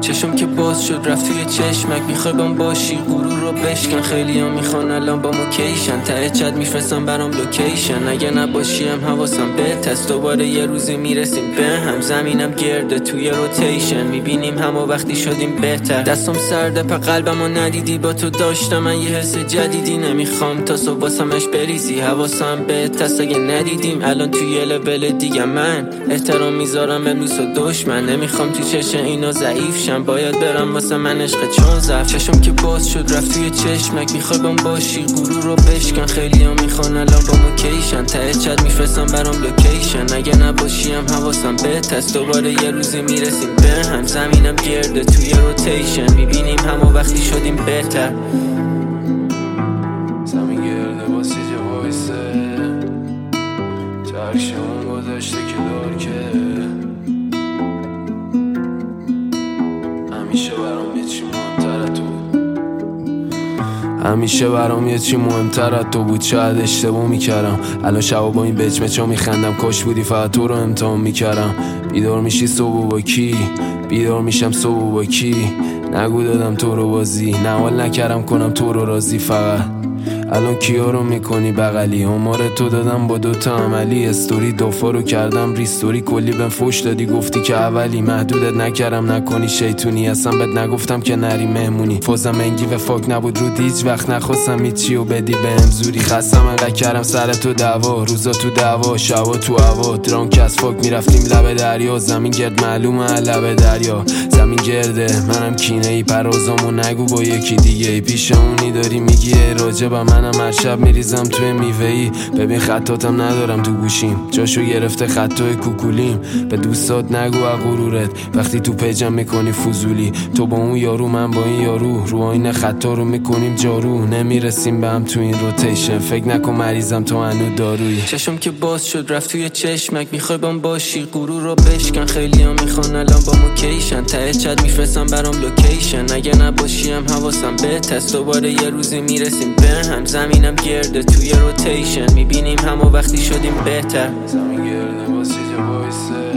چشم که باز شد رفت توی چشمک، میخوای بام باشی غرور رو بشکن. خیلی ها میخوان الان با موکیشن، ته چت میفرستم برام لوکیشن. اگه نباشیم حواسم بهت است، دوباره یه روزی میرسیم به هم. زمینم گرده توی روتیشن، میبینیم همه وقتی شدیم بهتر. دستم سرده په قلبمو ندیدی، با تو داشتم من یه حس جدیدی. نمیخوام تا صبح واسمش بریزی، حواسم بهت است اگه ندیدیم الان توی یه لول دیگه. من احترام میذارم به دوست و دشمن، نمیخوام تو چش اینا ضعیف شم. باید برم واسه من عشق چون ضعف. چشم که باز شد رفت توی چشمک، میخوای بام باشی غرور رو بشکن. خیلی ها میخوان الان با موکیشن، ته چت میفرستم برام لوکیشن. اگه نباشیم حواسم بهت است، دوباره یه روزی میرسیم به هم. زمینم گرده توی روتیشن، میبینیم همه وقتی شدیم بهتر. زمین گرده واسه جا وایسه، چرشمون گذاشته که دار که همیشه برام یه چی مهمتر تو، همیشه برام یه چی مهمتر از تو بود. شاید اشتباه میکردم الان شبا با این بچمچا میخندم، کاش بودی فقط تو رو امتحان میکردم. بیدار میشی صبح با کی؟ بیدار میشم صبح با کی؟ نگو دادم تو رو بازی، نه حال نکردم کنم تو رو راضی. فقط الان کیا رو میکنی بغلی؟ عمر تو دادم با دوتا عملی. استوری دوفا رو کردم ریستوری، کلی بهم فوش دادی گفتی که اولی. محدودت نکردم نکنی شیطونی، اصلا بهت نگفتم که نری مهمونی. فوزم انگی و فاک نبود رو هیچ وقت نخواستم هیچی و بدی بهم زوری. خستم انقدر کردم سر تو دعوا، روزا تو دعوا شبا تو هوا. درانک از فاک میرفتیم لب دریا، زمین گرد معلومه لب دریا. زمین گرده منم کینه ای، پرازامو نگو با یکی دیگه ای. پیشمونی داری میگی راجع به منم هر شب میریزم توی میوه‌ای. ببین خطاتم ندارم تو گوشیم، جاشو گرفته خطای کوکولیم. به دوستات نگو از غرورت وقتی تو پیجم میکنی فضولی. تو با اون یارو من با این یارو، رو آینه خطا رو میکنیم جارو. نمیرسیم به هم تو این روتیشن، فکر نکن مریضم تو هنو دارویی. چشم که باز شد رفت توی چشمک، میخوای بام باشی غرور رو بشکن. خیلی ها میخوان الان با موکیشن، ته چت میفرستم برام لوکیشن. اگه نباشیم حواسم بهت است، دوباره یه روزی میرسیم به هم. زمینم گرده توی روتیشن، میبینیم همه وقتی شدیم بهتر. زمین گرده واسه جا وایسه،